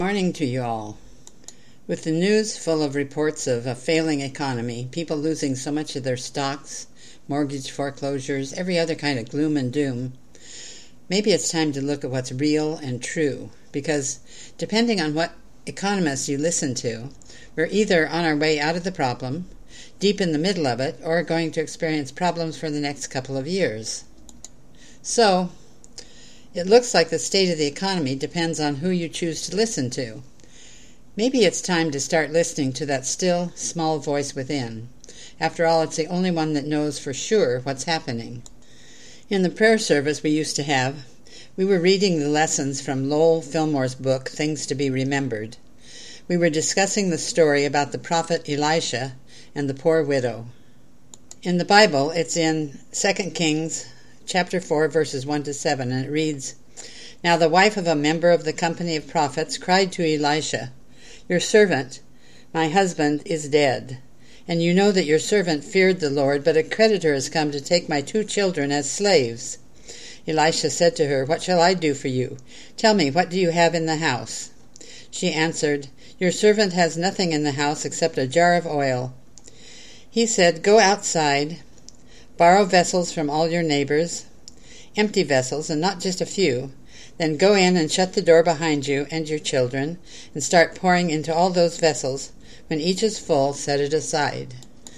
Morning to you all. With the news full of reports of a failing economy, people losing so much of their stocks, mortgage foreclosures, every other kind of gloom and doom, maybe it's time to look at what's real and true, because depending on what economists you listen to, we're either on our way out of the problem, deep in the middle of it, or going to experience problems for the next couple of years. So, it looks like the state of the economy depends on who you choose to listen to. Maybe it's time to start listening to that still, small voice within. After all, it's the only one that knows for sure what's happening. In the prayer service we used to have, we were reading the lessons from Lowell Fillmore's book, Things to be Remembered. We were discussing the story about the prophet Elisha and the poor widow. In the Bible, it's in 2 Kings chapter 4, verses 1 to 7, and it reads, "Now the wife of a member of the company of prophets cried to Elisha, 'Your servant, my husband, is dead. And you know that your servant feared the Lord, but a creditor has come to take my 2 children as slaves.' Elisha said to her, 'What shall I do for you? Tell me, what do you have in the house?' She answered, 'Your servant has nothing in the house except a jar of oil.' He said, 'Go outside, borrow vessels from all your neighbors, empty vessels, and not just a few. Then go in and shut the door behind you and your children, and start pouring into all those vessels. When each is full, set it aside.'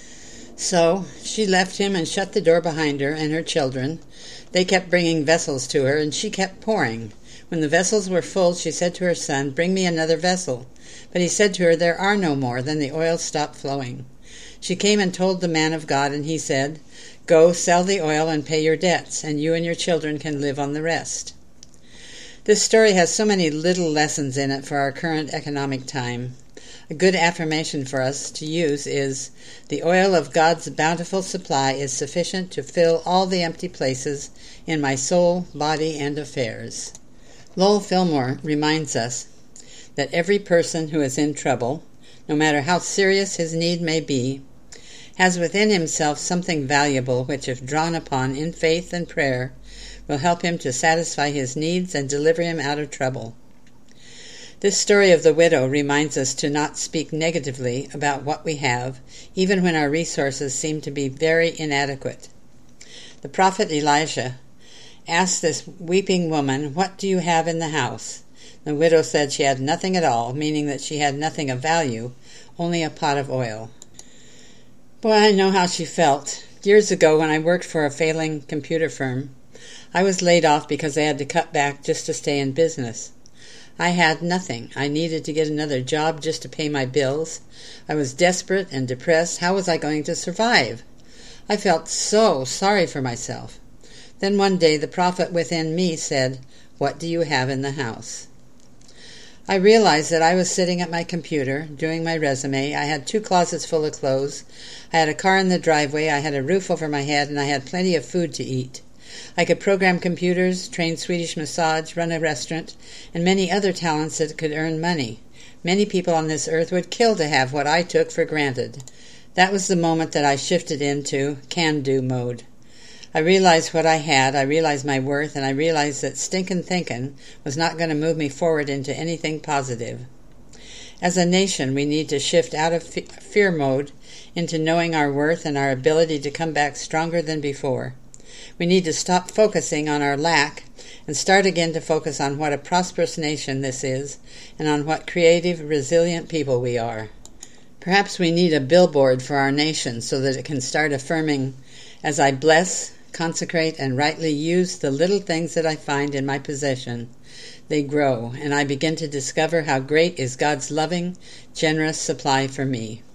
So she left him and shut the door behind her and her children. They kept bringing vessels to her, and she kept pouring. When the vessels were full, she said to her son, 'Bring me another vessel.' But he said to her, 'There are no more.' Then the oil stopped flowing. She came and told the man of God, and he said, 'Go, sell the oil and pay your debts, and you and your children can live on the rest.'" This story has so many little lessons in it for our current economic time. A good affirmation for us to use is, "The oil of God's bountiful supply is sufficient to fill all the empty places in my soul, body, and affairs." Lowell Fillmore reminds us that every person who is in trouble, no matter how serious his need may be, has within himself something valuable which, if drawn upon in faith and prayer, will help him to satisfy his needs and deliver him out of trouble. This story of the widow reminds us to not speak negatively about what we have, even when our resources seem to be very inadequate. The prophet Elisha asked this weeping woman, "What do you have in the house?" The widow said she had nothing at all, meaning that she had nothing of value, only a pot of oil. Boy, I know how she felt. Years ago, when I worked for a failing computer firm, I was laid off because I had to cut back just to stay in business. I had nothing. I needed to get another job just to pay my bills. I was desperate and depressed. How was I going to survive? I felt so sorry for myself. Then one day the prophet within me said, "What do you have in the house?" I realized that I was sitting at my computer, doing my resume. I had 2 closets full of clothes. I had a car in the driveway. I had a roof over my head, and I had plenty of food to eat. I could program computers, train Swedish massage, run a restaurant, and many other talents that could earn money. Many people on this earth would kill to have what I took for granted. That was the moment that I shifted into can-do mode. I realized what I had, I realized my worth, and I realized that stinkin' thinkin' was not going to move me forward into anything positive. As a nation, we need to shift out of fear mode into knowing our worth and our ability to come back stronger than before. We need to stop focusing on our lack and start again to focus on what a prosperous nation this is and on what creative, resilient people we are. Perhaps we need a billboard for our nation so that it can start affirming, "As I bless, consecrate, and rightly use the little things that I find in my possession, they grow, and I begin to discover how great is God's loving, generous supply for me."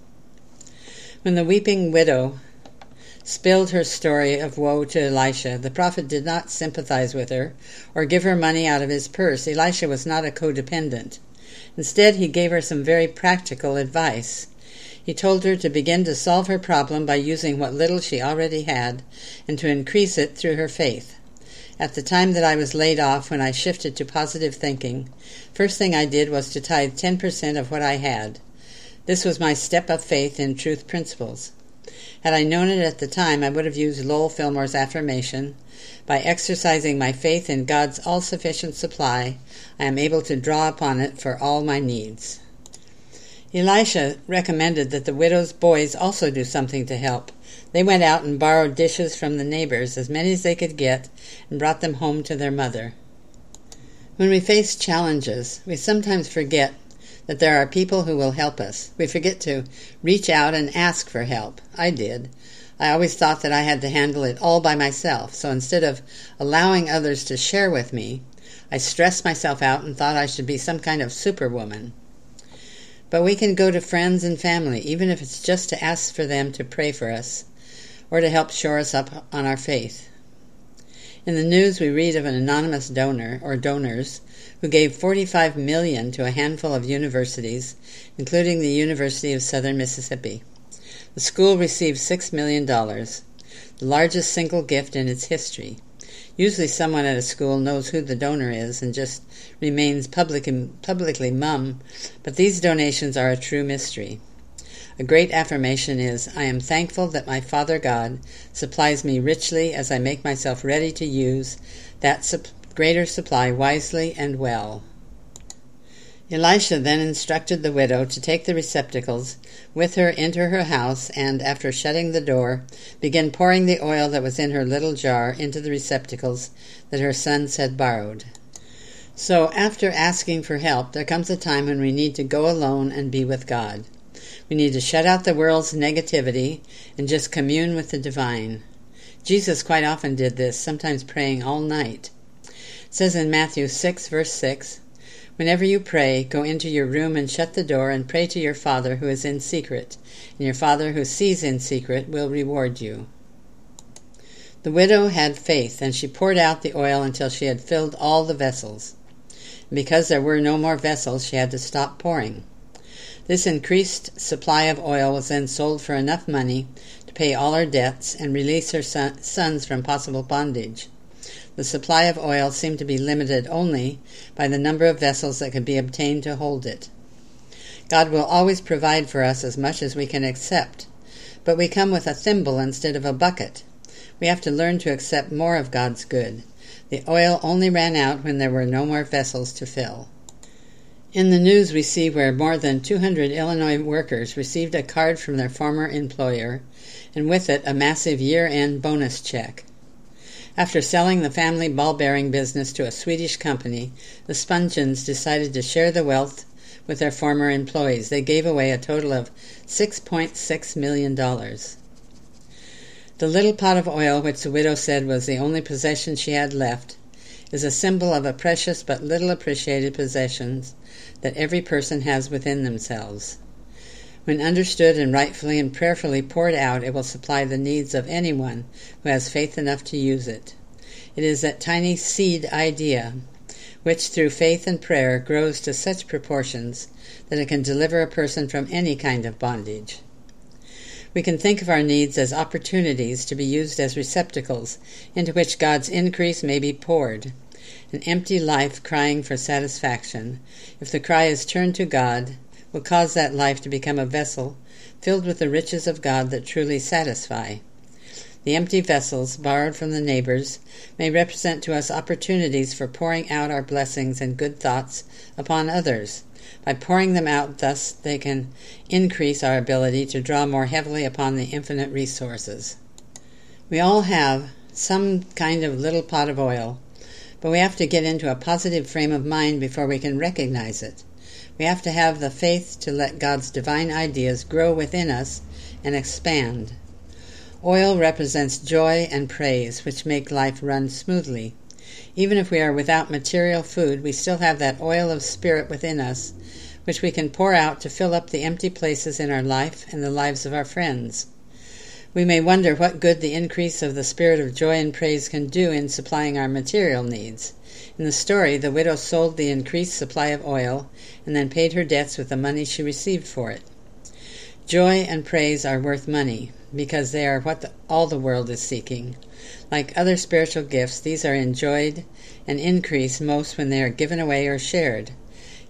When the weeping widow spilled her story of woe to Elisha, the prophet did not sympathize with her or give her money out of his purse. Elisha was not a codependent. Instead, he gave her some very practical advice. He told her to begin to solve her problem by using what little she already had and to increase it through her faith. At the time that I was laid off, when I shifted to positive thinking, first thing I did was to tithe 10% of what I had. This was my step of faith in truth principles. Had I known it at the time, I would have used Lowell Fillmore's affirmation, "By exercising my faith in God's all-sufficient supply, I am able to draw upon it for all my needs." Elisha recommended that the widow's boys also do something to help. They went out and borrowed dishes from the neighbors, as many as they could get, and brought them home to their mother. When we face challenges, we sometimes forget that there are people who will help us. We forget to reach out and ask for help. I did. I always thought that I had to handle it all by myself, so instead of allowing others to share with me, I stressed myself out and thought I should be some kind of superwoman. But we can go to friends and family, even if it's just to ask for them to pray for us or to help shore us up on our faith. In the news, we read of an anonymous donor, or donors, who gave $45 million to a handful of universities, including the University of Southern Mississippi. The school received $6 million, the largest single gift in its history. Usually someone at a school knows who the donor is and just remains publicly mum, but these donations are a true mystery. A great affirmation is, "I am thankful that my Father God supplies me richly as I make myself ready to use that greater supply wisely and well." Elisha then instructed the widow to take the receptacles with her into her house and, after shutting the door, begin pouring the oil that was in her little jar into the receptacles that her sons had borrowed. So, after asking for help, there comes a time when we need to go alone and be with God. We need to shut out the world's negativity and just commune with the divine. Jesus quite often did this, sometimes praying all night. It says in Matthew 6, verse 6, "Whenever you pray, go into your room and shut the door and pray to your Father who is in secret, and your Father who sees in secret will reward you." The widow had faith, and she poured out the oil until she had filled all the vessels. And because there were no more vessels, she had to stop pouring. This increased supply of oil was then sold for enough money to pay all her debts and release her sons from possible bondage. The supply of oil seemed to be limited only by the number of vessels that could be obtained to hold it. God will always provide for us as much as we can accept, but we come with a thimble instead of a bucket. We have to learn to accept more of God's good. The oil only ran out when there were no more vessels to fill. In the news we see where more than 200 Illinois workers received a card from their former employer, and with it a massive year-end bonus check. After selling the family ball-bearing business to a Swedish company, the Spungens decided to share the wealth with their former employees. They gave away a total of $6.6 million. The little pot of oil, which the widow said was the only possession she had left, is a symbol of a precious but little appreciated possession that every person has within themselves. When understood and rightfully and prayerfully poured out, it will supply the needs of anyone who has faith enough to use it. It is that tiny seed idea, which through faith and prayer grows to such proportions that it can deliver a person from any kind of bondage. We can think of our needs as opportunities to be used as receptacles into which God's increase may be poured. An empty life crying for satisfaction, if the cry is turned to God, will cause that life to become a vessel filled with the riches of God that truly satisfy. The empty vessels, borrowed from the neighbors, may represent to us opportunities for pouring out our blessings and good thoughts upon others. By pouring them out, thus they can increase our ability to draw more heavily upon the infinite resources. We all have some kind of little pot of oil, but we have to get into a positive frame of mind before we can recognize it. We have to have the faith to let God's divine ideas grow within us and expand. Oil represents joy and praise, which make life run smoothly. Even if we are without material food, we still have that oil of spirit within us, which we can pour out to fill up the empty places in our life and the lives of our friends. We may wonder what good the increase of the spirit of joy and praise can do in supplying our material needs. In the story, the widow sold the increased supply of oil and then paid her debts with the money she received for it. Joy and praise are worth money because they are what all the world is seeking. Like other spiritual gifts, these are enjoyed and increase most when they are given away or shared.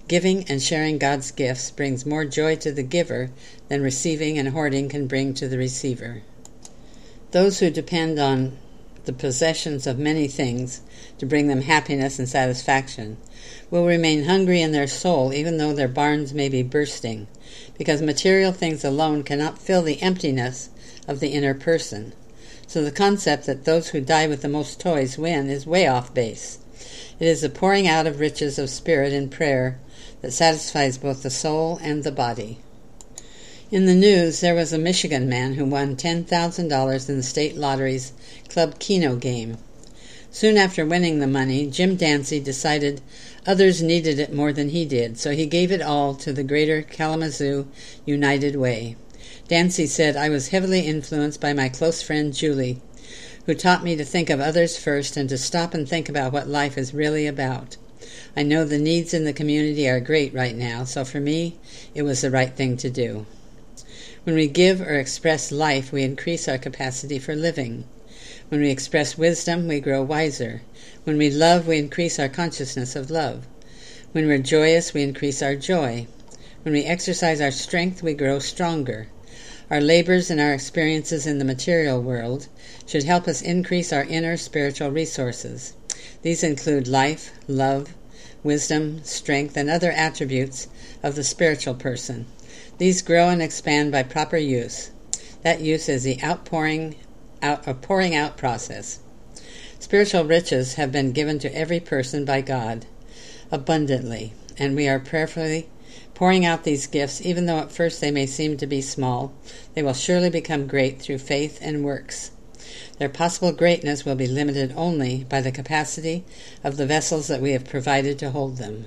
Giving and sharing God's gifts brings more joy to the giver than receiving and hoarding can bring to the receiver. Those who depend on the possessions of many things to bring them happiness and satisfaction will remain hungry in their soul even though their barns may be bursting, because material things alone cannot fill the emptiness of the inner person. So the concept that those who die with the most toys win is way off base. It is the pouring out of riches of spirit in prayer that satisfies both the soul and the body. In the news, there was a Michigan man who won $10,000 in the state lottery's Club Keno game. Soon after winning the money, Jim Dancy decided others needed it more than he did, so he gave it all to the Greater Kalamazoo United Way. Dancy said, "I was heavily influenced by my close friend Julie, who taught me to think of others first and to stop and think about what life is really about. I know the needs in the community are great right now, so for me, it was the right thing to do." When we give or express life, we increase our capacity for living. When we express wisdom, we grow wiser. When we love, we increase our consciousness of love. When we're joyous, we increase our joy. When we exercise our strength, we grow stronger. Our labors and our experiences in the material world should help us increase our inner spiritual resources. These include life, love, wisdom, strength, and other attributes of the spiritual person. These grow and expand by proper use. That use is the pouring out process. Spiritual riches have been given to every person by God abundantly, and we are prayerfully pouring out these gifts. Even though at first they may seem to be small, they will surely become great through faith and works. Their possible greatness will be limited only by the capacity of the vessels that we have provided to hold them.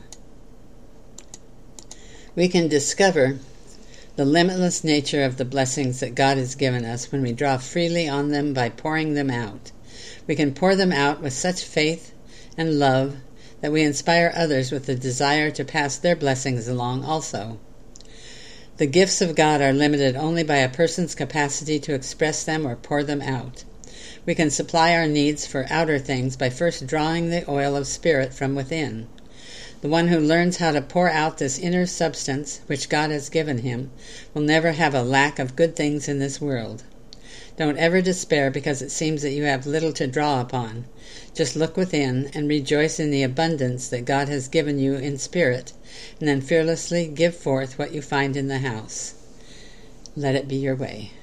We can discover the limitless nature of the blessings that God has given us when we draw freely on them by pouring them out. We can pour them out with such faith and love that we inspire others with the desire to pass their blessings along also. The gifts of God are limited only by a person's capacity to express them or pour them out. We can supply our needs for outer things by first drawing the oil of spirit from within. The one who learns how to pour out this inner substance which God has given him will never have a lack of good things in this world. Don't ever despair because it seems that you have little to draw upon. Just look within and rejoice in the abundance that God has given you in spirit, and then fearlessly give forth what you find in the house. Let it be your way.